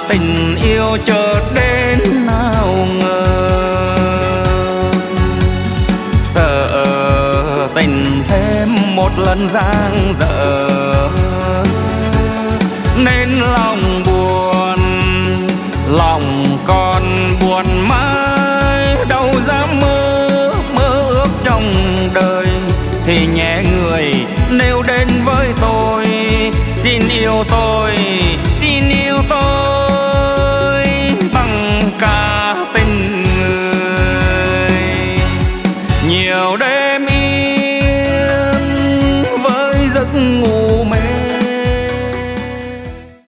tình yêu chợt đến nào ngờ. Sợ tình thêm một lần giang dở nên lòng buồn, lòng còn buồn mãi đâu dám mơ ước trong đời. Thì nhẹ người nêu đến với tôi, xin yêu tôi, xin yêu tôi.